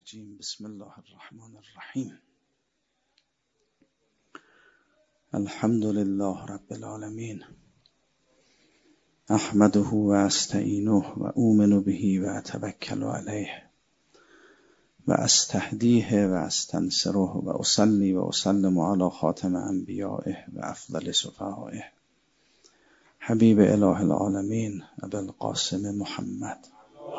الرجیم. بسم الله الرحمن الرحیم. الحمد لله رب العالمین. احمده و استعینه و اؤمن به و اتوکل علیه و استهدیه و استنصره و اصلی و اسلم علی خاتم انبیائه و افضل صفوائه حبیب اله العالمین ابی القاسم محمد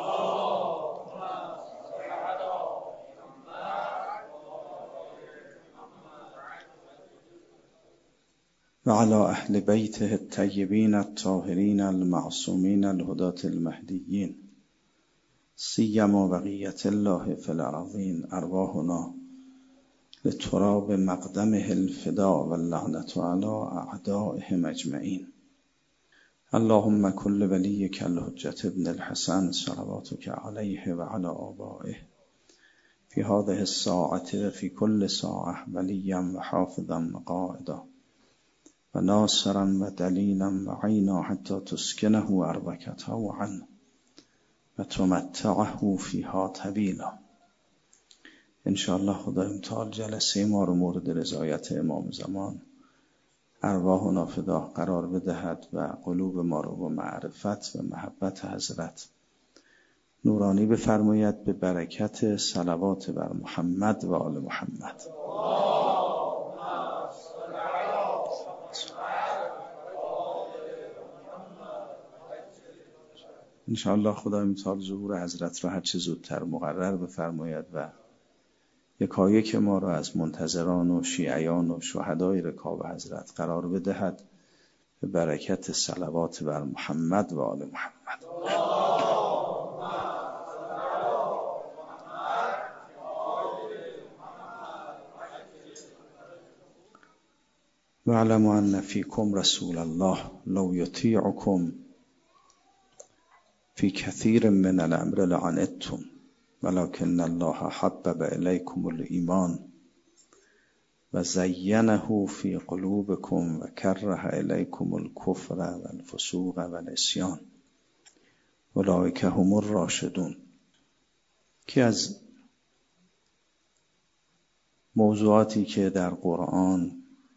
و علی اهل بیته الطیبین الطاهرین المعصومین الهداة المهدیین سیما بقیة الله فی الارضین ارواحنا لتراب مقدمه الفدا و اللعنة علی اعدائهم اجمعین. اللهم کل ولیک الحجة ابن الحسن صلواتک علیه و علی آبائه فی هذه الساعة و فی کل ساعة ولیا و حافظا و قائدا و ناصرا و دلیلا و عینا حتی تسکنه ارضک طوعا و تمتعه فیها طویلا. انشاءالله خدای متعال جلسه ما رو مورد رضایت امام زمان ارواحنا فدا قرار بدهد و قلوب ما رو با معرفت و محبت حضرت نورانی بفرماید به برکت صلوات بر محمد و آل محمد. انشاءالله خدای متعال ظهور حضرت را هر چه زودتر مقرر بفرماید و یکایک ما را از منتظران و شیعیان و شهدای رکاب حضرت قرار بدهد به برکت صلوات بر محمد و آل محمد. و اعلموا ان فیکم رسول الله لو یطیعکم فی کثیر من الامر لعنتم ولکن الله حبب الیکم الایمان و زینه فی قلوبکم و کره الیکم الکفر و الفسوق و العصیان اولئک هم الراشدون. که از موضوعاتی که در قرآن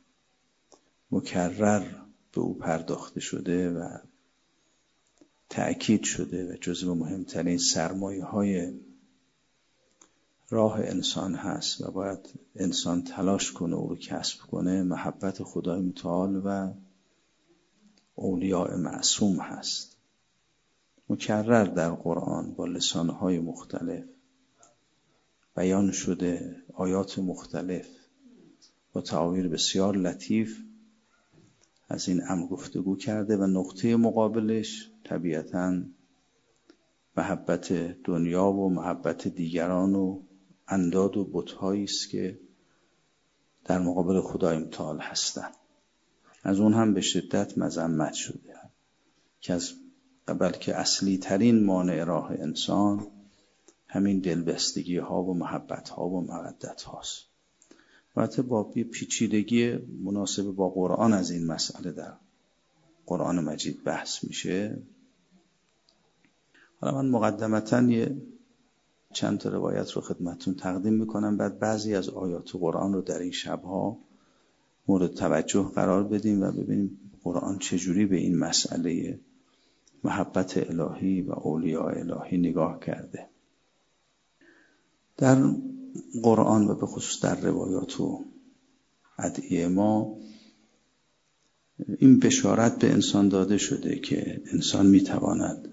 مکرر به او پرداخته شده و تأکید شده و جزو مهمترین سرمایه‌های راه انسان هست و باید انسان تلاش کنه او رو کسب کنه، محبت خدای متعال و اولیاء معصوم هست. مکرر در قرآن با لسانهای مختلف بیان شده، آیات مختلف با تعابیر بسیار لطیف از این امر گفتگو کرده و نقطه مقابلش طبیعتاً محبت دنیا و محبت دیگران و انداد و بت‌هایی است که در مقابل خدای متعال هستند. از اون هم به شدت مذمت شده که از بلکه اصلی ترین مانع راه انسان همین دلبستگی ها و محبت ها و مودت هاست. البته با پیچیدگی مناسب با قرآن از این مسئله در قرآن مجید بحث میشه. حالا من مقدمتاً چند تا روایت رو خدمتتون تقدیم میکنم، بعد بعضی از آیات قرآن رو در این شبها مورد توجه قرار بدیم و ببینیم قرآن چجوری به این مسئله محبت الهی و اولیاء الهی نگاه کرده. در قرآن و به خصوص در روایات و ادعیه ما این بشارت به انسان داده شده که انسان میتواند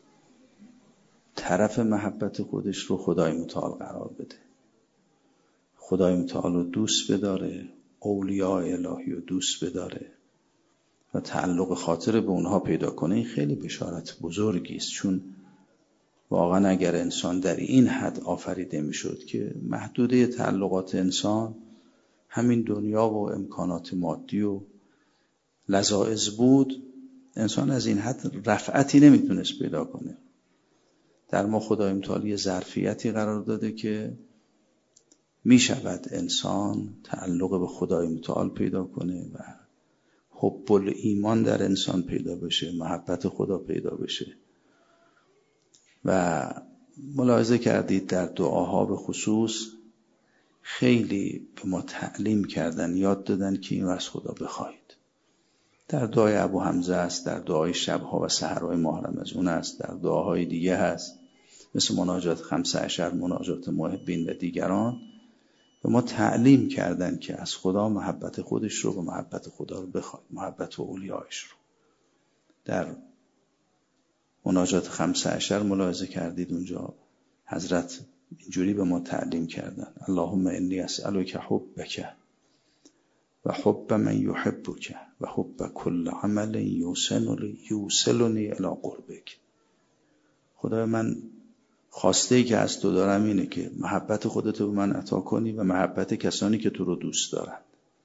طرف محبت خودش رو خدای متعال قرار بده، خدای متعال رو دوست بداره، اولیاء الهی رو دوست بداره و تعلق خاطر به اونها پیدا کنه. این خیلی بشارت بزرگی است، چون واقعا اگر انسان در این حد آفریده میشد که محدوده تعلقات انسان همین دنیا و امکانات مادی و لذائذ بود، انسان از این حد رفعتی نمیتونست پیدا کنه. در ما خدای متعال یه ظرفیتی قرار داده که می شود انسان تعلق به خدای متعال پیدا کنه و حب الایمان در انسان پیدا بشه، محبت خدا پیدا بشه و ملاحظه کردید در دعاها به خصوص خیلی به ما تعلیم کردن، یاد دادن که این از خدا بخواید. در دعای ابو حمزه است، در دعای شبها و سحرهای ماه رمضان است، در دعاهای دیگه هست مثل مناجات 15، مناجات محبین و دیگران. به ما تعلیم کردن که از خدا محبت خودش رو و محبت خدا رو بخواید، محبت اولیایش رو. در مناجات 15 ملاحظه کردید اونجا حضرت اینجوری به ما تعلیم کردن: اللهم انی اسألک حبک و حب من یحبک و حب کل عمل یوصلنی الی قربک. خدای من خواسته که از تو دارم اینه که محبت خودت رو به من عطا کنی و محبت کسانی که تو رو دوست دارن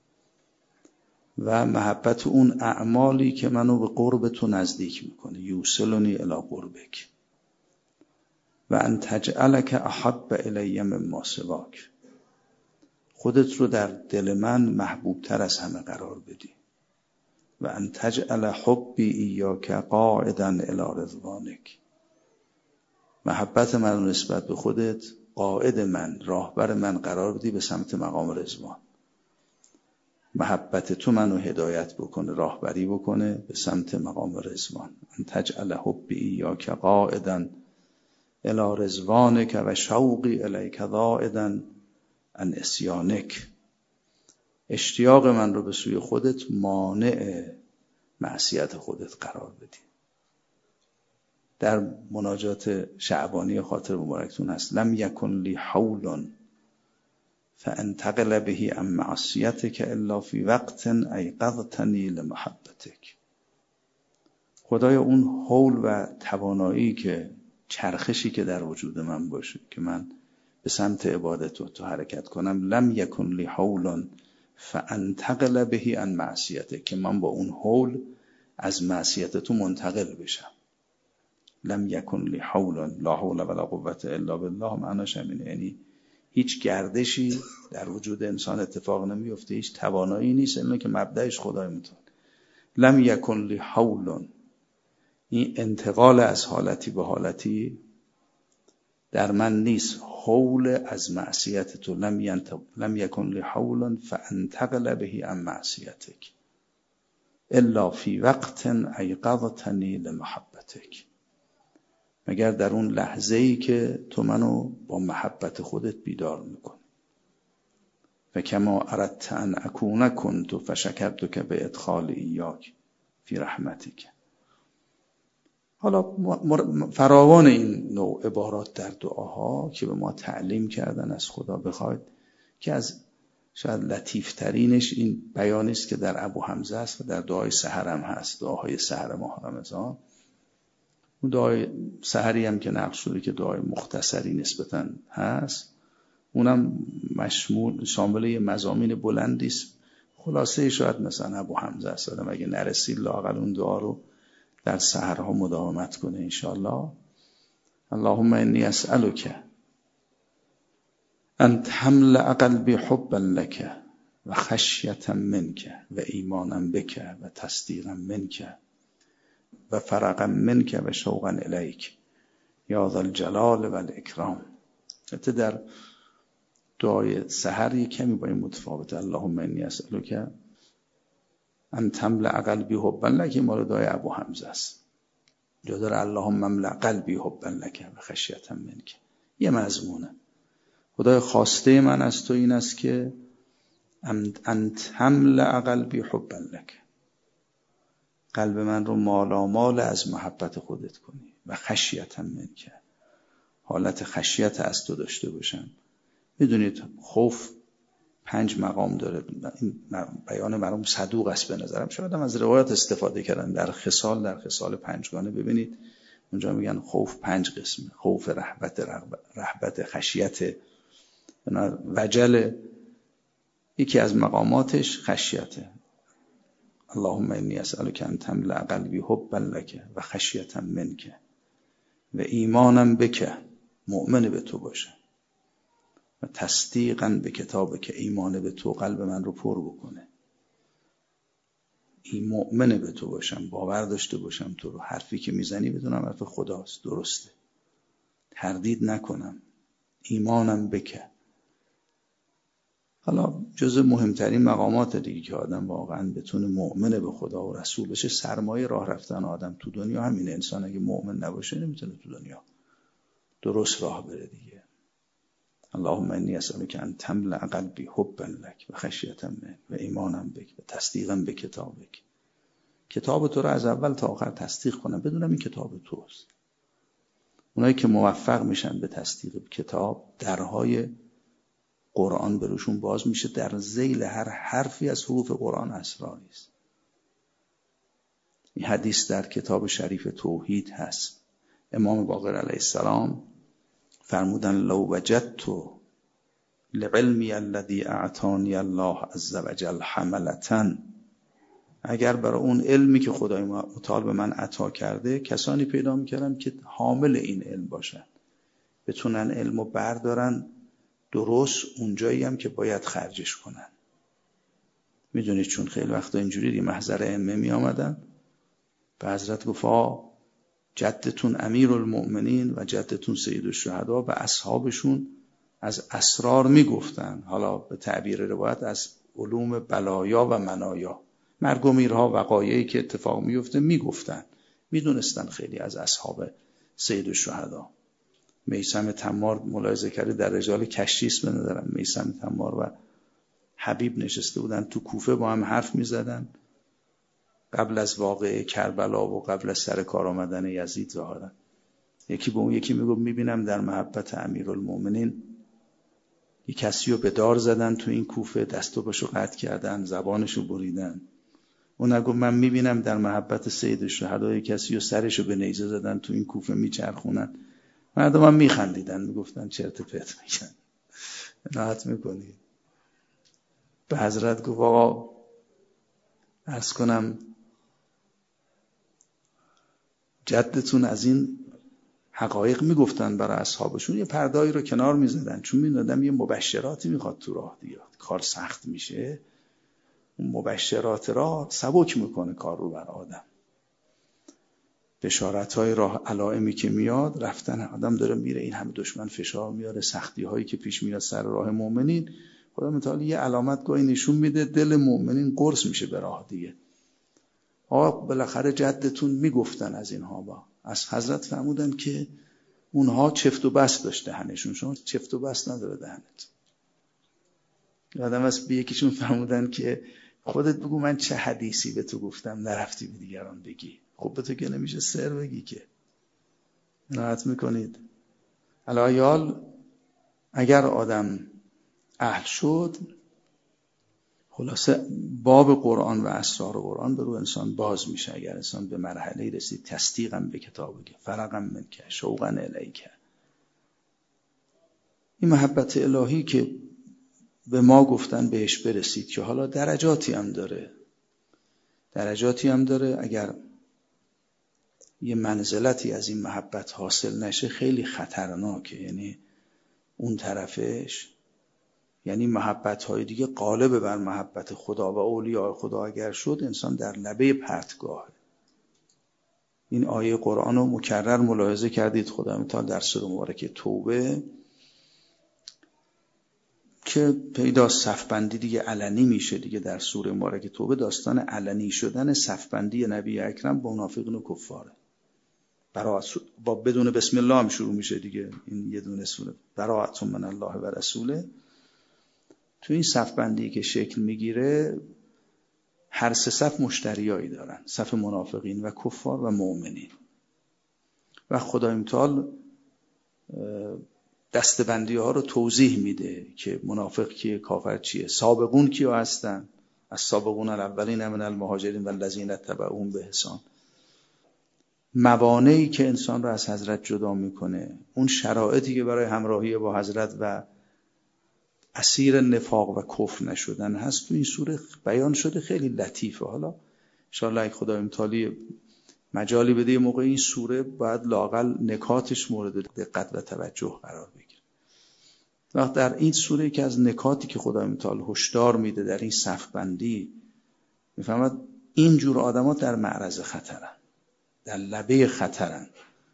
و محبت اون اعمالی که منو به قرب تو نزدیک میکنه، یوصلنی الی قربک، و ان تجعلک احب الی مما سواک، خودت رو در دل من محبوب تر از همه قرار بدی، و ان تجعل حبی ایاک قاعدا الی رضوانک، محبت من نسبت به خودت قائد من، راهبر من قرار بدی به سمت مقام رضوان. محبت تو منو هدایت بکنه، راهبری بکنه به سمت مقام رضوان. ان تجعل حبی ایاک قاعدا الی رضوانک و شوقی الیک ضائدا عن عصیانک، اشتیاق من رو به سوی خودت مانع معصیت خودت قرار بدی. در مناجات شعبانی خاطر مبارکتون هست: لم یکن لی حول فانتقل به عن معصیتک الا فی وقت ایقظتنی لمحبتک. خدای اون حول و توانایی که چرخشی که در وجود من باشه که من به سمت عبادت تو حرکت کنم، لم یکن لی حول فانتقل به عن معصیتک، که من با اون حول از معصیت تو منتقل بشم. لم یکن لی حول، لا حول ولا قوة الا بالله، معناش همینه، یعنی هیچ گردشی در وجود انسان اتفاق نمیفته، هیچ توانایی نیست الا که مبدأش خدای متعال. لم یکن لی حول، این انتقال از حالتی به حالتی در من نیست، حول از معصیت تو. لم یکن لی حول فانتقل به عن معصیتک الا فی وقت ایقظتنی لمحبتک، مگر در اون لحظه‌ای که تو منو با محبت خودت بیدار میکنی. و کما اردت ان اکون کنت فشکرتک به ادخال ایاک فی رحمتک. حالا فراوان این نوع عبارات در دعاها که به ما تعلیم کردن از خدا بخواید، که از شاید لطیفترینش این بیانی است که در ابو حمزه است و در دعای سحر هم هست، دعاهای سحر ماه رمضان. اون دعای سحری هم که نقل شده که دعای مختصری نسبتاً هست، اونم شامل یه مضامین بلندی است. خلاصه شاید مثلا ابو حمزه است، آدم اگه نرسید لااقل اون دعا رو در سحرها مداومت کنه انشاءالله. اللهم انی اسألک ان تملأ قلبی حبا لک و خشیة منک و ایمانا بک و تصدیقا منک و فرقا منک و شوقا الیک یا ذا الجلال و الاکرام. حتی در دعای سحر یک کمی با این متفاوته. اللهم انی اسألک ان تملأ قلبی حبا لک، مال دعای ابو حمزه است. جا داره اللهم املأ قلبی حبا لک و خشیة منک، یه مضمونه. خدای خواسته من از تو این است که ان تملأ قلبی حبا لک، قلب من رو مالامال از محبت خودت کنی، و خشیة منک، حالت خشیت از تو داشته باشم. میدونید خوف 5 مقام داره. این بیان مرحوم صدوق است به نظرم، شاید هم از روایات استفاده کردن. در خصال 5 گانه ببینید اونجا میگن خوف 5 قسمه: خوف، رهبت، خشیت، وجل. یکی از مقاماتش خشیته. اللهم انی اسألک ان تملأ قلبی حبا لک و خشیة منک و ایمانا بک، مؤمن به تو باشم، و تصدیقا به کتابک، ایمان به تو قلب من رو پر بکنه، این مؤمن به تو باشم، باور داشته باشم تو رو، حرفی که میزنی بدونم حرف خداست، درسته. تردید نکنم، ایمانم بکه. حالا جزء مهمترین مقامات دیگه که آدم واقعا بتونه مؤمن به خدا و رسول بشه، سرمایه راه رفتن آدم تو دنیا همینه. انسان اگه مؤمن نباشه نمیتونه تو دنیا درست راه بره دیگه. اللهم انی اسألک ان تملأ قلبی حبا لک و خشیة منک و ایمانا بک و تصدیقا به کتابک. کتاب تو رو از اول تا آخر تصدیق کنم، بدونم این کتاب توست. اونایی که موفق میشن به تصدیق کتاب، درهای قرآن بروشون باز میشه. در ذیل هر حرفی از حروف قرآن اسراری است. این حدیث در کتاب شریف توحید هست. امام باقر علیه السلام فرمودن لو وجدت لعلمی الذی اعطانی الله عز وجل حملة، اگر برای اون علمی که خدای متعال به من عطا کرده کسانی پیدا میکردم که حامل این علم باشن، بتونن علمو بردارن درست اونجایی هم که باید خرجش کنن. میدونید چون خیلی وقتا اینجوری محضر ائمه می آمدن، به حضرت گفت جدتون امیرالمؤمنین و جدتون سید الشهدا به اصحابشون از اسرار میگفتن، حالا به تعبیر روایت از علوم بلایا و منایا، مرگ و میرها، وقایعی که اتفاق میفته میگفتن. میدونستن خیلی از اصحاب سید الشهدا. میثم تمار ملاحظه کرده در رجال کشتی اسم ندارم، میثم تمار و حبیب نشسته بودن تو کوفه با هم حرف میزدن قبل از واقعه کربلا و قبل از سر کار آمدن یزید ظاهرا. یکی به اون یکی میگفت میبینم در محبت امیرالمؤمنین یک کسی رو به دار زدن تو این کوفه، دست و پاشو قطع کردن، زبانشو بریدن. اون گفت من میبینم در محبت سید الشهدا یک کسی رو سرشو به نیزه زدن تو این کوفه میچرخونن. مردم هم میخندیدن، میگفتن چرت پرت میگن. راحت میکنی. به حضرت گفت آقا عرض کنم جدتون از این حقایق میگفتن برای اصحابشون، یه پرده‌ای رو کنار میزدن چون میدادم یه مبشراتی میخواد تو راه دیگه، کار سخت میشه، اون مبشرات را سبک میکنه کار رو بر آدم. بشارت‌های راه علائمی که میاد، رفتن آدم داره میره، این همه دشمن فشار میاره، سختی‌هایی که پیش میاد سر راه مؤمنین، خدا متعال یه علامت گاهی نشون میده، دل مؤمنین قرص میشه به راه دیگه. آقا بالاخره جدتون میگفتن از اینها، با از حضرت فرمودن که اونها چفت و بست داشت دهنشون، شما چفت و بست نداره دهنت. یادم از به یکیشون فرمودن که خودت بگو من چه حدیثی به تو گفتم نرفتی به دیگران بگی. خب به تو که نمیشه سر بگی که. نهایت میکنید. الایال اگر آدم اهل شد، خلاصه باب قرآن و اسرار قرآن به رو انسان باز میشه. اگر انسان به مرحله رسید تصدیقم به کتابه، فرقم منکه، شوقا الیکه، این محبت الهی که به ما گفتن بهش برسید، که حالا درجاتی هم داره. اگر یه منزلتی از این محبت حاصل نشه خیلی خطرناکه. یعنی اون طرفش، یعنی محبت‌های دیگه غالب بر محبت خدا و اولیاء خدا اگر شد، انسان در لبه پرتگاهه. این آیه قرآن رو مکرر ملاحظه کردید خدا متعال در سوره مبارکه توبه که پیدا صفبندی دیگه علنی میشه دیگه. در سوره مبارکه توبه داستان علنی شدن صفبندی نبی اکرم با منافقین و کفاره. با بدون بسم الله هم شروع میشه دیگه. این یه دونه سوره براءة من الله و رسوله. تو این صفبندی که شکل میگیره، هر سه صف مشتریایی دارن، صف منافقین و کفار و مؤمنین. و خدای متعال دستبندی ها رو توضیح میده که منافق کیه، کافر چیه، سابقون کیا هستن، از سابقون الاولین من المهاجرین و الذین تبعوهم بإحسان. موانعی که انسان رو از حضرت جدا میکنه، اون شرایطی که برای همراهی با حضرت و اسیر نفاق و کفر نشدن هست، تو این سوره بیان شده. خیلی لطیفه. حالا انشاءالله اگه خدای متعال مجالی بده، یه موقع این سوره باید لااقل نکاتش مورد دقت و توجه قرار بگیره. وقت در این سوره که از نکاتی که خدای متعال هشدار میده در این صفبندی، میفهمد این جور آدم‌ها در معرض خطرن، در لبه خطرن.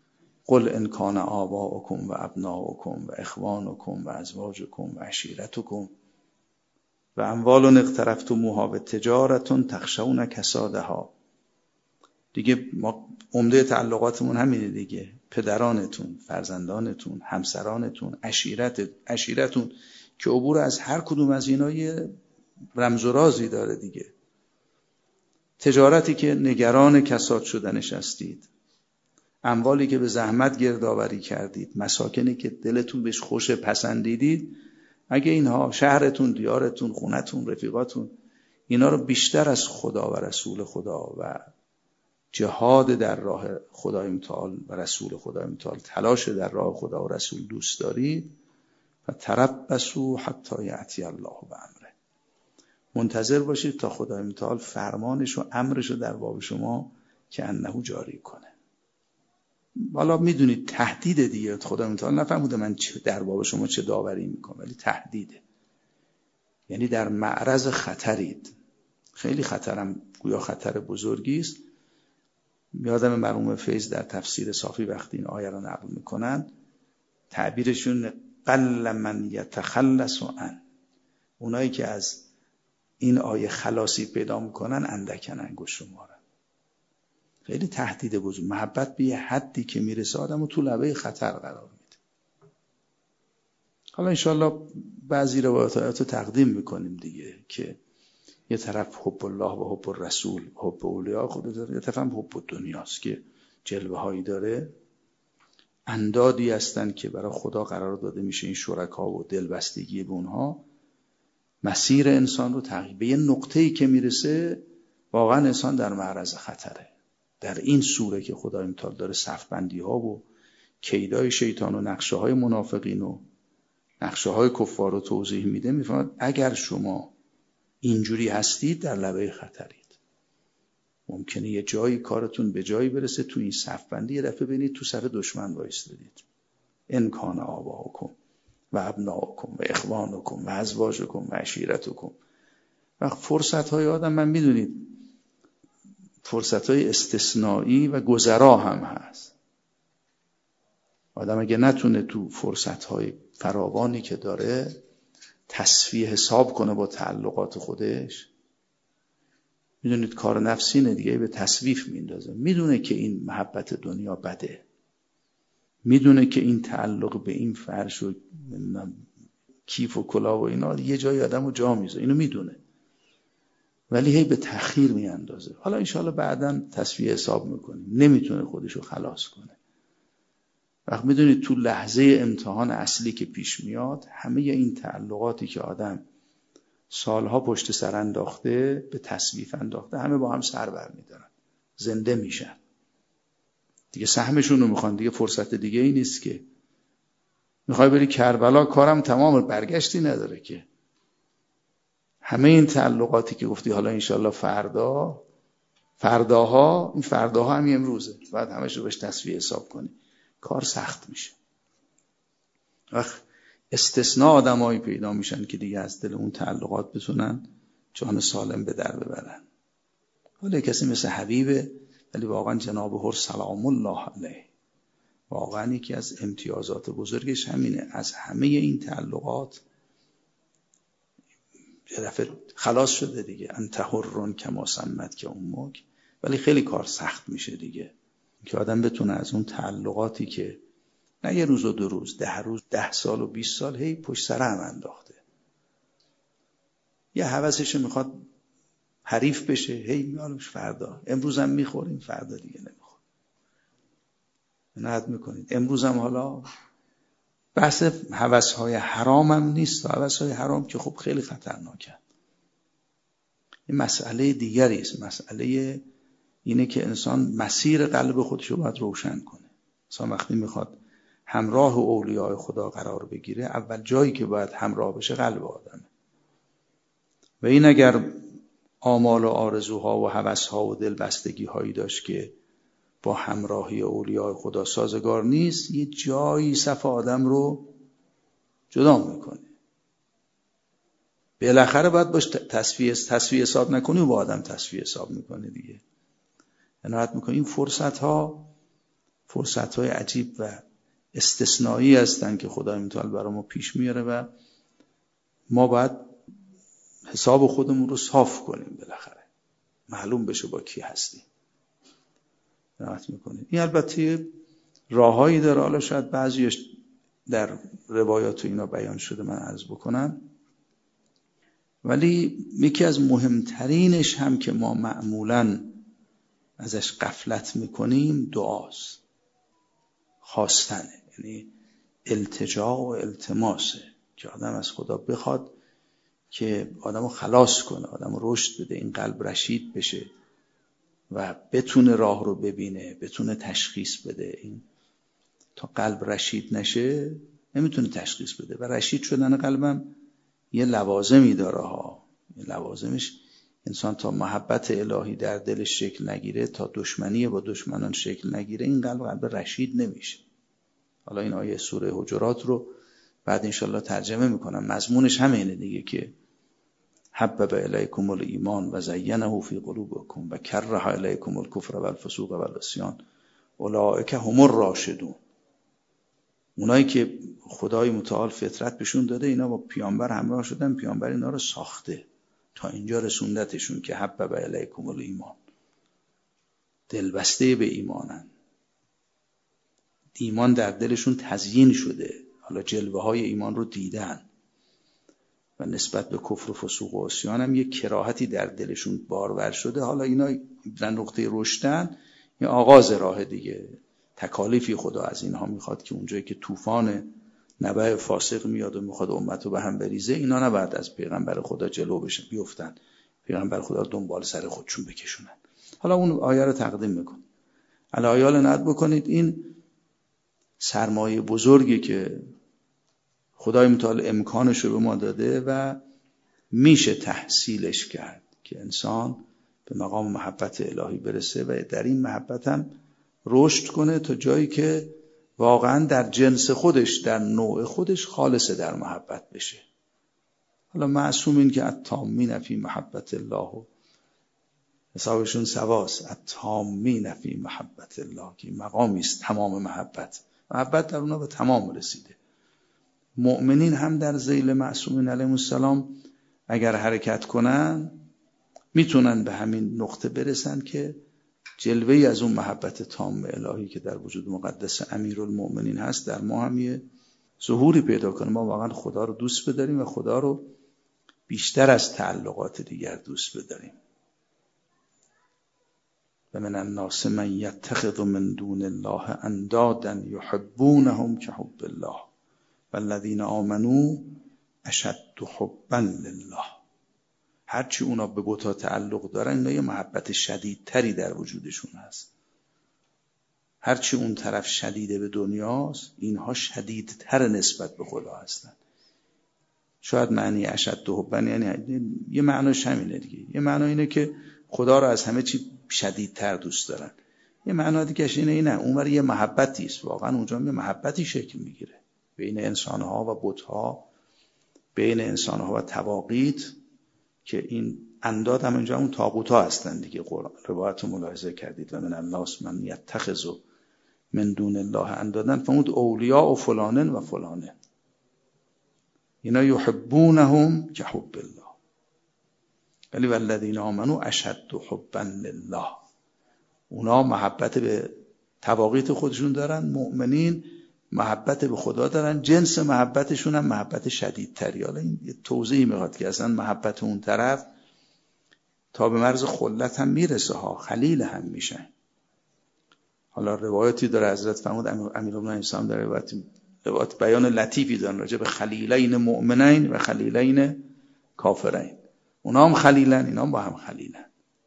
قل ان کان آباؤکم و ابناؤکم و اخوانکم و ازواجکم و عشیرتکم و اموال اقترفتموها و تجارة تخشون کسادها. دیگه ما عمده تعلقاتمون همینه دیگه، پدرانتون، فرزندانتون، همسرانتون، عشیرتون که عبور از هر کدوم از اینا یه رمز و رازی داره دیگه. تجارتی که نگران کساد شدنش هستید، اموالی که به زحمت گردآوری کردید، مساکنی که دلتون بهش خوش پسندیدید، اگه اینها شهرتون، دیارتون، خونتون، رفیقاتون، اینا رو بیشتر از خدا و رسول خدا و جهاد در راه خدای متعال و رسول خدای متعال، تلاش در راه خدا و رسول دوست دارید، فتربصوا حتی یأتی الله بأمره، منتظر باشید تا خدای متعال فرمانش و امرش رو در باب شما که انه جاری کنه. حالا میدونید تهدید دیگه، خدای متعال نفرموده من در باب شما چه داوری میکنم، ولی تهدیده، یعنی در معرض خطرید. خیلی خطرم، گویا خطر بزرگی است. یادم مرحوم فیض در تفسیر صافی وقتی این آیه رو نقل میکنن، تعبیرشون قل من یتخلص عن، اونایی که از این آیه خلاصی پیدا میکنن اندکن انگشت شمارن. خیلی تهدید بزرگ. محبت به یه حدی که میرسه آدمو تو لبه خطر قرار میده. حالا انشالله بعضی روایات رو تقدیم میکنیم دیگه، که یه طرف حب الله و حب الرسول، حب اولیاء خدا داره، یه طرف هم حب دنیاست که جلوه هایی داره، اندادی هستن که برای خدا قرار داده میشه این شرکا و دلبستگی به اونها مسیر انسان رو تغییر. به یه نقطه‌ای که میرسه واقعا انسان در معرض خطره. در این سوره که خدای متعال داره صفبندی ها و کیدای شیطان و نقشه های منافقین و نقشه های کفار رو توضیح میده، میفهمد اگر شما اینجوری هستید در لبه خطرید. ممکنه یه جایی کارتون به جایی برسه تو این صفبندی یه دفعه ببینید تو سر دشمن وایستادید. ان کان آباؤکم و ابناؤکم و اخوانکم و ازواجکم و عشیرتکم. و فرصت‌های آدم، من میدونید فرصت‌های استثنایی و گذرا هم هست. آدم اگه نتونه تو فرصت‌های فراوانی که داره تصفیه حساب کنه با تعلقات خودش، میدونید کار نفسی نه دیگه، به تصویف میندازه. میدونه که این محبت دنیا بده، میدونه که این تعلق به این فرش و کیف و کلاه و اینا یه جای آدمو جا میذاره، اینو میدونه، ولی هی به تأخیر میاندازه. حالا انشالله بعداً تصفیه حساب میکنیم. نمیتونه خودشو خلاص کنه. وقت میدونید تو لحظه امتحان اصلی که پیش میاد، همه این تعلقاتی که آدم سالها پشت سر انداخته، به تصویف انداخته، همه با هم سر بر میدارن، زنده میشن دیگه، سهمشون رو میخوان دیگه. فرصت دیگه ای نیست که میخوای بری کربلا، کارم تمام، برگشتی نداره که. همه این تعلقاتی که گفتی حالا انشالله فرداها، این فرداها همین امروزه، بعد همش رو بهش تصفیه حساب کنی، کار سخت میشه. وقت استثناء آدمایی پیدا میشن که دیگه از دل اون تعلقات بتونن جان سالم به در ببرن. حالا کسی مثل حبیبه، ولی واقعا جناب هر سلام الله علیه، واقعا یکی از امتیازات بزرگش همینه، از همه این تعلقات یه دفعه خلاص شده دیگه. انت حرٌ کما سمتک امک. ولی خیلی کار سخت میشه دیگه، که آدم بتونه از اون تعلقاتی که نه یه روز و 2 روز، 10 روز، 10 سال و 20 سال هی پشت سر هم انداخته، یه هوسش میخواد حریف بشه، هی میارمش فردا، امروز هم میخوریم فردا دیگه نمیخوریم، نهد میکنید. امروز هم حالا بحث هوس‌های حرام هم نیست، هوس‌های حرام که خب خیلی خطرناکه. این مسئله دیگری است. مسئله اینه که انسان مسیر قلب خودش رو باید روشن کنه. انسان وقتی میخواد همراه اولیاء خدا قرار بگیره، اول جایی که باید همراه بشه قلب آدمه. و این اگر آمال و آرزوها و هوس‌ها و دلبستگی‌هایی داشت که با همراهی اولیاء خدا سازگار نیست، یه جایی صف آدم رو جدا میکنه. بالاخره باید باش تصفیه حساب نکنی و با آدم تصفیه حساب میکنه دیگه. عنایت میکنه این فرصت ها فرصت‌های عجیب و استثنایی هستن که خدای متعال برای ما پیش میاره و ما باید حساب خودمون رو صاف کنیم، بالاخره معلوم بشه با کی هستیم. دعوت میکنیم. این البته راههایی داره، حالا شاید بعضیش در روایات و اینا بیان شده من عرض بکنم، ولی یکی از مهمترینش هم که ما معمولاً ازش غفلت میکنیم دعاست، خواستنه، یعنی التجا و التماسه که آدم از خدا بخواد که آدمو خلاص کنه، آدمو رشد بده، این قلب رشید بشه و بتونه راه رو ببینه، بتونه تشخیص بده. این تا قلب رشید نشه نمیتونه تشخیص بده و رشید شدن قلبم یه لوازمی داره ها. یه لوازمش انسان تا محبت الهی در دلش شکل نگیره، تا دشمنی با دشمنان شکل نگیره، این قلب رشید نمیشه. حالا این آیه سوره حجرات رو بعد انشالله ترجمه میکنم، مضمونش همینه دیگه که حبب الیکم الایمان و زینه فی قلوبکم و کره الیکم الکفر و الفسوق و العصیان اولئک هم الراشدون. اونایی که خدای متعال فطرت بهشون داده، اینا با پیامبر همراه شدن، پیامبر اینا رو ساخته تا اینجا رسوندتشون که حبب الیکم الایمان، دلبسته به ایمانن، ایمان در دلشون تزیین شده، حالا جلوه های ایمان رو دیدن و نسبت به کفر و فسوق و عصیان هم یک کراهتی در دلشون بارور شده. حالا اینا در نقطه رشدن، این آغاز راه دیگه، تکالیفی خدا از اینها میخواد که اونجایی که طوفان نبع فاسق میاد و میخواد امت رو به هم بریزه، اینا نباید از پیغمبر خدا جلو بشن، بیفتن، پیغمبر خدا دنبال سر خودشون بکشونن. حالا اون آیه رو تقدیم میکن. علایال ند بکنید، این سرمایه بزرگی که خدای متعال امکانش رو به ما داده و میشه تحصیلش کرد که انسان به مقام محبت الهی برسه و در این محبت هم رشد کنه تا جایی که واقعا در جنس خودش، در نوع خودش خالصه در محبت بشه. حالا معصومین که التامین فی محبت الله حسابشون سواست، التامین فی محبت الله، که مقامی است تمام محبت در اونا به تمام رسیده. مؤمنین هم در ذیل معصومین علیهم السلام اگر حرکت کنن میتونن به همین نقطه برسن که جلوه‌ای از اون محبت تام الهی که در وجود مقدس امیرالمؤمنین هست در ما هم یه ظهوری پیدا کنه، ما واقعا خدا رو دوست بداریم و خدا رو بیشتر از تعلقات دیگر دوست بداریم. و من الناس من یتخذ من دون الله اندادا یحبونهم کحب الله والذین آمنوا اشد حبا لله. هرچی اونا به بت‌ها تعلق دارن، اینا یه محبت شدیدتری در وجودشون هست. هرچی اون طرف شدیده به دنیاست، اینها شدیدتر نسبت به خدا هستن. شاید معنی اشد حبا یعنی یه معناش همینه دیگه. یه معنی اینه که خدا رو از همه چی شدیدتر دوست دارن. یه معنی دیگه‌اش اینه نه، اونور یه محبتی است، واقعا اونجا یه محبتی شکل میگیره بین انسان‌ها و بت‌ها، بین انسان‌ها و طواغیت، که این انداد هم اینجا اون طاغوت‌ها هستن دیگه. روایت رو ملاحظه کردید و من الناس من یتخذ من دون الله اندادن فمود اولیاء و فلانن و فلانه، اینا یحبونهم که حب الله ولی والذین آمنوا اشد حبا لله. اونا محبت به طواغیت خودشون دارن، مؤمنین محبت به خدا دارن، جنس محبتشون هم محبت شدیدتری. حالا این یه توضیحی میخواد که اصلا محبت اون طرف تا به مرز خلت هم میرسه ها، خلیل هم میشن. حالا روایتی داره حضرت فرمود امیرالمومنین اسلام در روایت بیان لطیفی دارن راجع به خلیلین مؤمنین و خلیلین کافرین. اونا هم خلیلن، اینا هم با هم خلیلن،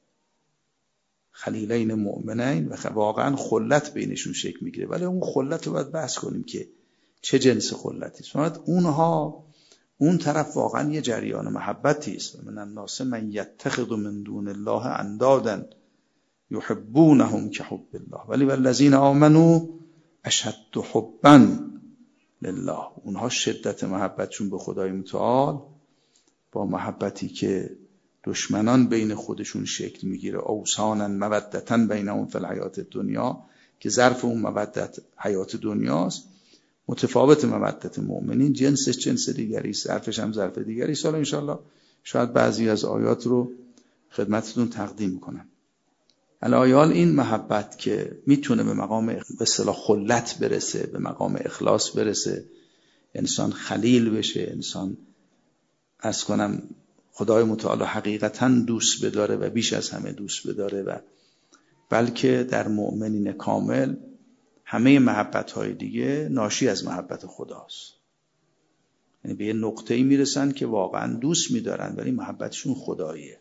خلیلین مؤمنین و واقعا خلت بینشون شکل میگیره. ولی اون خلت رو باید بحث کنیم که چه جنس خلتی است. اونها اون طرف واقعا یه جریان محبتی است. من الناس من یتخذ من دون الله اندادا یحبونهم که حب الله ولی والذین آمنوا اشد حبا لله. اونها شدت محبتشون به خدای متعال با محبتی که دشمنان بین خودشون شکل میگیره، اوسانا مودتا بینهم فی الحیات الدنیا، که ظرف اون مودت حیات دنیاست، متفاوت مودت مؤمنین، جنسش جنس دیگری، ظرفش هم ظرف دیگری. سال انشالله شاید بعضی از آیات رو خدمتتون تقدیم کنم. الایال این محبت که میتونه به مقام به اصطلاح خلت برسه، به مقام اخلاص برسه، انسان خلیل بشه، انسان عرض کنم خدای متعال حقیقتاً دوست بداره و بیش از همه دوست بداره، و بلکه در مؤمنین کامل همه محبت‌های دیگه ناشی از محبت خداست. یعنی به یه نقطه‌ای میرسن که واقعاً دوست میدارن ولی محبتشون خداییه.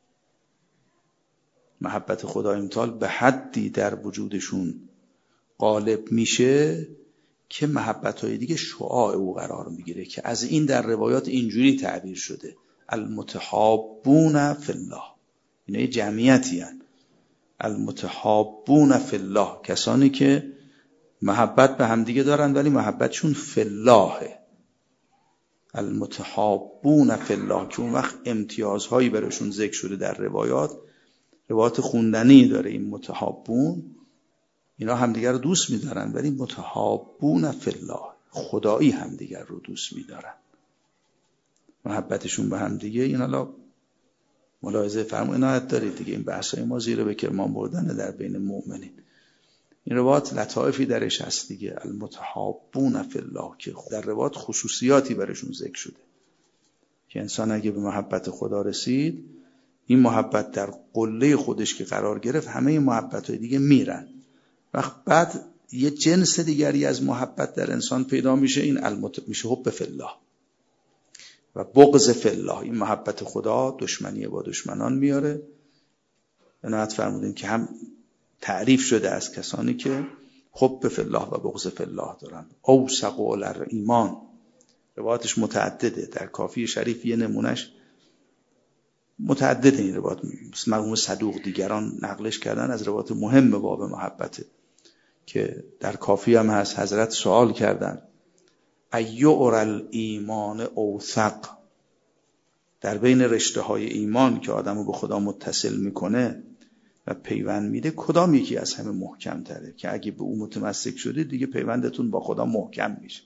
محبت خدای متعال به حدی در وجودشون غالب میشه که محبت‌های دیگه شعاع او قرار میگیره، که از این در روایات اینجوری تعبیر شده: المتحابون فی الله. اینا یه جمعیتی هستند. المتحابون فی الله، کسانی که محبت به همدیگه دارن ولی محبتشون فی الله. المتحابون فی الله، که اون وقت امتیازهایی براشون ذکر شده در روایات خوندنی داره. این متحابون اینا همدیگر رو دوست می‌دارن، ولی متحابون فی الله، خدایی همدیگر رو دوست می‌دارن. محبتشون به همدیگه، این حالا ملاحظه فرمایید عنایت دارید دیگه، این بحثای ما زیر به کرمان بردن در بین مؤمنین. این روایات لطائفی درش هست دیگه، المتحابون فی الله، که در روایات خصوصیاتی برشون ذکر شده که انسان اگه به محبت خدا رسید، این محبت در قله خودش که قرار گرفت، همه محبت‌های دیگه میرن. وقت بعد یه جنس دیگری از محبت در انسان پیدا میشه، این میشه حب فی الله و بغض فی الله. این محبت خدا دشمنی با دشمنان میاره. عنایت فرمودین که هم تعریف شده از کسانی که حب فی الله و بغض فی الله دارن. اوثق الایمان، روایاتش متعدده، در کافی شریف یه نمونش متعدد این روایات مرحوم صدوق دیگران نقلش کردن از روایات مهم باب محبته، که در کافی هم هست. حضرت سوال کردن ایعر الایمان اوثق، در بین رشته های ایمان که آدمو به خدا متصل میکنه و پیوند میده، کدام یکی از همه محکم تره که اگه به او متمسک شده دیگه پیوندتون با خدا محکم میشه؟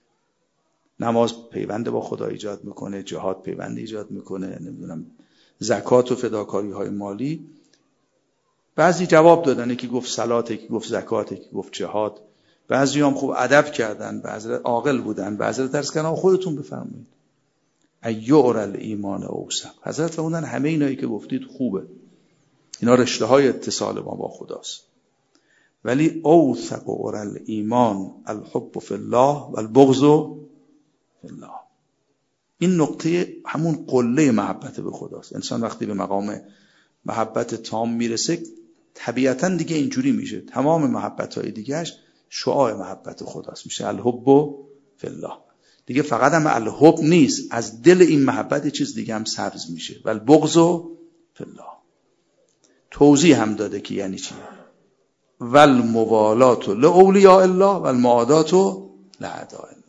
نماز پیوند با خدا ایجاد میکنه، جهاد پیوند ایجاد میکنه، نمیدونم زکات و فداکاری های مالی. بعضی جواب دادن، یکی گفت صلات، یکی گفت زکات، یکی گفت جهاد. بعضی هم خوب ادب کردن، بعضی عاقل بودن، بعضی درس کردن خودتون بفرمایید. ایعر الایمان اوثق. حضرت فرمودن همه اینایی که گفتید خوبه، اینا رشته های اتصال ما با خداست، ولی اوثق الایمان الحب فی الله و البغض فی الله. این نقطه همون قله محبت به خداست. انسان وقتی به مقام محبت تام میرسه، طبیعتاً دیگه اینجوری میشه، تمام محبت‌های دیگه‌اش شعاع محبت خداست، میشه الحب فی الله. دیگه فقط هم الحب نیست، از دل این محبت چیز دیگه هم سبز میشه. و البغض فی الله توضیح هم داده که یعنی چی. و الموالات لاولیاء الله و المعادات لاعداء الله.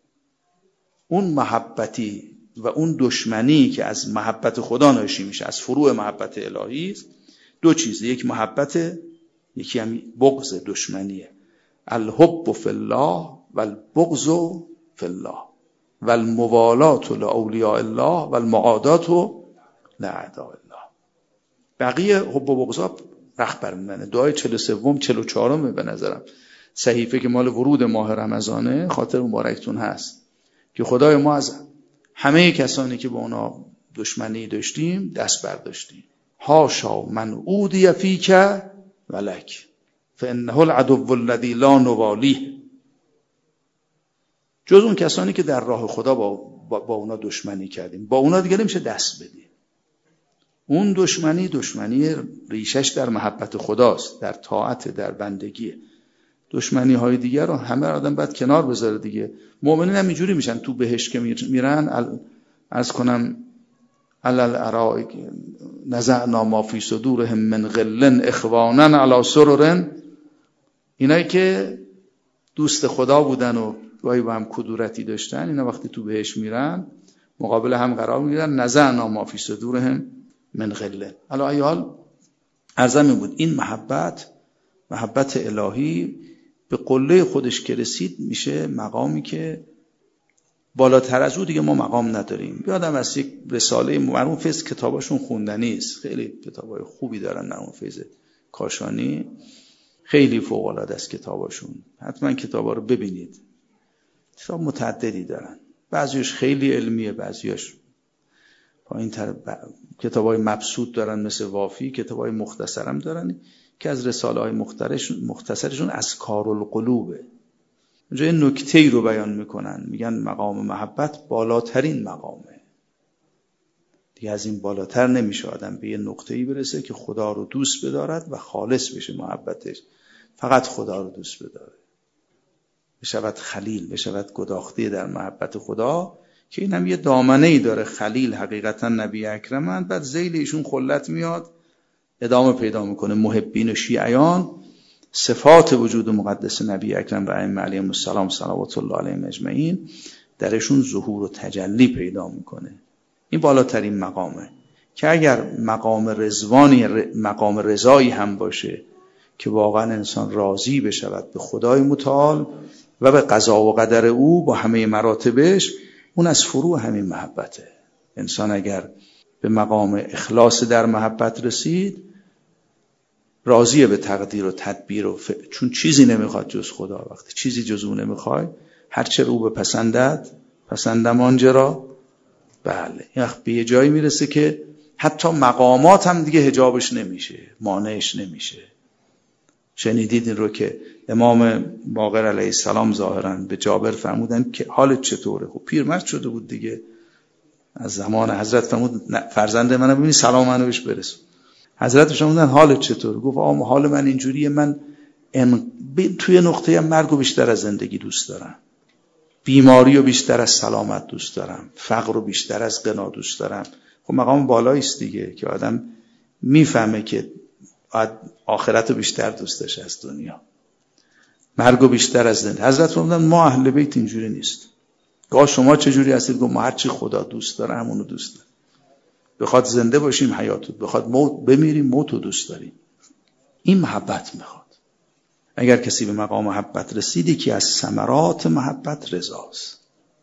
اون محبتی و اون دشمنی که از محبت خدا ناشی میشه، از فروع محبت الهی است، دو چیزه، یک محبت، یکی هم بغض، دشمنیه. الحب فی الله و البغض فی الله و الموالات لاولیاء الله و المعادات لاعداء الله. بقیه حب و بغضا رخت برمی‌زنه. دعای 43 44 به نظرم صحیفه که مال ورود ماه رمضانه، خاطر مبارکتون هست، که خدای ما از همه کسانی که با اونا دشمنی داشتیم دست برداشتیم. هاشا من اودی فیک ولک فانه العدو الذی لا نوالیه. جز اون کسانی که در راه خدا با اونا دشمنی کردیم، با اونا دیگه نمیشه دست بدیم. اون دشمنی ریشش در محبت خداست، در طاعت، در بندگی. دشمنی های دیگر رو همه آدم باید کنار بذاره دیگه. مؤمنین هم اینجوری میشن، تو بهشت که میرن، از کنم علل ارائک نزعنا ما فی صدورهم من غل اخوانا علی سرر. اینایی که دوست خدا بودن و گاهی با هم کدورتی داشتن، اینا وقتی تو بهشت میرن مقابل هم قرار میگیرن. نزعنا ما فی صدورهم من غل. حالا ایال ارزمی بود این محبت محبت الهی به قله خودش که رسید میشه مقامی که بالاتر از او دیگه ما مقام نداریم. یادم از یک رساله مرحوم فیض، کتاباشون خوندنی است، خیلی کتابای خوبی دارن مرحوم فیض کاشانی، خیلی فوق العاده است کتاباشون، حتما کتابا رو ببینید. کتاب متعددی دارن، بعضیش خیلی علمیه، بعضیش پایین‌تر، کتابای مبسوط دارن مثل وافی، کتابای مختصرم دارن که از رساله‌های مختصرشون اذکار القلوبه. اونجا یه نکته‌ای رو بیان میکنن، میگن مقام محبت بالاترین مقامه، دیگه از این بالاتر نمیشه آدم به یه نقطه‌ای برسه که خدا رو دوست بدارد و خالص بشه محبتش، فقط خدا رو دوست بداره، بشود خلیل، بشود گداخته در محبت خدا، که این هم یه دامنه‌ای داره. خلیل حقیقتا نبی اکرمند، بعد ذیل ایشون خلت میاد ادامه پیدا میکنه. محبین و شیعیان صفات وجود مقدس نبی اکرم و ائمه علیهم السلام صلوات الله علیهم اجمعین درشون ظهور و تجلی پیدا میکنه. این بالاترین مقامه که اگر مقام رضوانی، مقام رضایی هم باشه که واقعا انسان راضی بشود به خدای متعال و به قضا و قدر او با همه مراتبش، اون از فروع همین محبته. انسان اگر به مقام اخلاص در محبت رسید، راضیه به تقدیر و تدبیر و چون چیزی نمیخواد جز خدا. وقتی چیزی جز اون نمیخوای، هرچه رو به پسندم آنجا را. بله، این وقت به یه جایی میرسه که حتی مقامات هم دیگه حجابش نمیشه، مانعش نمیشه. شنیدید این رو که امام باقر علیه السلام ظاهراً به جابر فرمودن که حالت چطوره؟ خب پیرمرد شده بود دیگه، از زمان حضرت فرمود فرزند منو ببینی سلام منو بهش برسون. حضرت فرمودن حالت چطوره؟ گفت آقا حال من اینجوریه، من توی نقطه مرگ رو بیشتر از زندگی دوست دارم، بیماری رو بیشتر از سلامت دوست دارم، فقر رو بیشتر از غنا دوست دارم. خب مقام بالایی است دیگه که آدم میفهمه که آخرت رو بیشتر دوست داشته از دنیا، مرگ رو بیشتر از زندگی. حضرت فرمودن ما اهل بیت اینجوری نیست. گاه شما چجوری هستید؟ گفت ما هرچی خدا دوست داره همونو دوست داریم، بخواد زنده باشیم حیاتو، بخواد موت بمیریم موتو دوست داریم. این محبت میخواد. اگر کسی به مقام محبت رسیدی که از ثمرات محبت رضاست.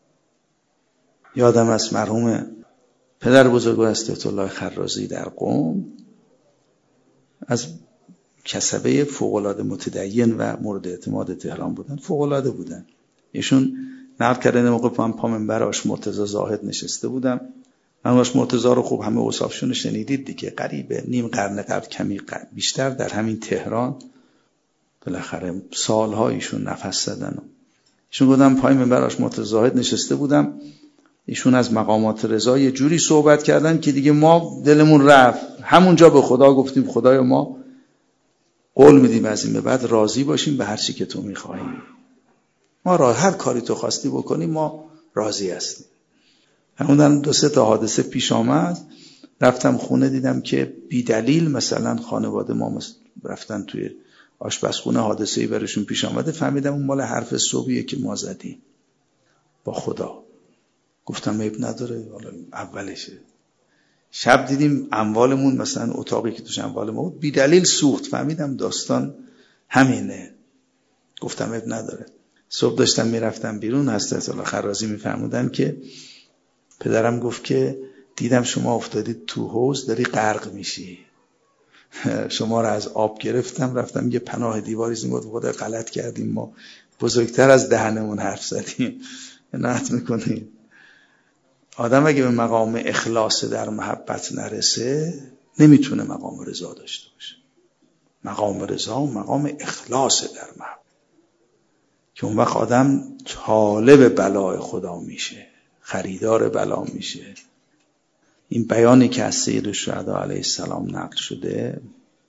یادم از مرحوم پدر بزرگوار استایت الله خرازی در قم، از کسبه فوق‌العاده متدین و مورد اعتماد تهران بودن، فوق‌العاده بودن. ایشون نقل کردن موقع من پا منبر آش مرتضی زاهد نشسته بودم. من آش مرتضی رو خوب همه اوصافشون شنیدید دیگه، قریب نیم قرن قبل کمی بیشتر در همین تهران بالاخره سالها ایشون نفس زدن. ایشون گفتم پای منبر آش مرتضی زاهد نشسته بودم، ایشون از مقامات رضا یه جوری صحبت کردن که دیگه ما دلمون رفت. همونجا به خدا گفتیم خدایا ما قول میدیم از این به بعد راضی باشیم به هر چی که تو میخوایی، ما هر کاری تو خواستی بکنیم ما راضی هستیم. همون 2-3 تا حادثه پیش آمد، رفتم خونه دیدم که بی دلیل مثلا خانواده ما رفتن توی آشپزخونه، حادثه‌ای برشون پیش آمده، فهمیدم اون مال حرف صبحیه که ما زدیم با خدا. گفتم عیب نداره، حالا اولشه. شب دیدیم اموالمون، مثلا اتاقی که توش اموال ما بود بی دلیل سوخت، فهمیدم داستان همینه. گفتم عیب نداره. صبح داشتم میرفتم بیرون، حضرت الله خرازی میفرمودن که پدرم گفت که دیدم شما افتادید تو حوض داری غرق میشی، شما رو از آب گرفتم رفتم یه پناه دیواری زدیم، خدا غلط کردیم، ما بزرگتر از دهنمون حرف زدیم. نهت میکنید آدم اگه به مقام اخلاص در محبت نرسه نمیتونه مقام رضا داشته باشه. مقام رضا و مقام اخلاص در محبت که اون وقت آدم طالب بلای خدا میشه، خریدار بلا میشه. این بیانی که از سید الشهدا علیه السلام نقل شده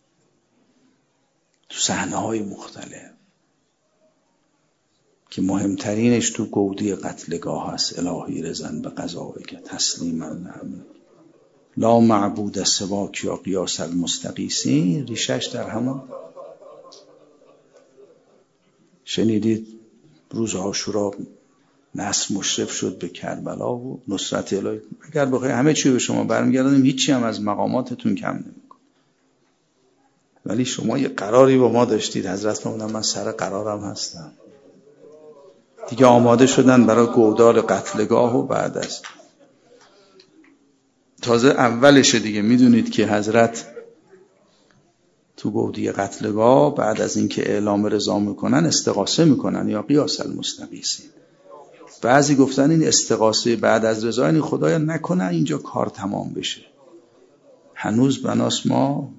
تو صحنه‌های مختلف که مهمترینش تو گودی قتلگاه هست، الهی رضن به قضایی که تسلیما لا معبود سواک یا قیاس المستقیسین، ریشش در همون شنیدید روز عاشورا نصر مشرف شد به کربلا و نصرت الهی. اگر بخوای همه چی به شما برمیگردونیم هیچی هم از مقاماتتون کم نمیکنه. ولی شما یه قراری با ما داشتید. حضرت فرمودن من سر قرارم هستم. دیگه آماده شدن برای گودال قتلگاه و بعد از تازه اولشه دیگه. میدونید که حضرت تو گودی قتلگاه بعد از اینکه اعلام رضا میکنن استغاثه میکنن یا قیاس المستغیثین. بعضی گفتن این استغاثه بعد از رضا یعنی خدایا نکنه اینجا کار تمام بشه، هنوز بناس ما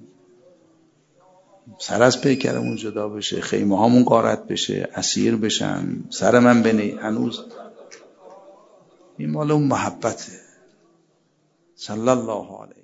سر از پیکرمون جدا بشه، خیمه هامون غارت بشه، اسیر بشن، سر من بنی. هنوز این مال اون محبته. صلی الله علیه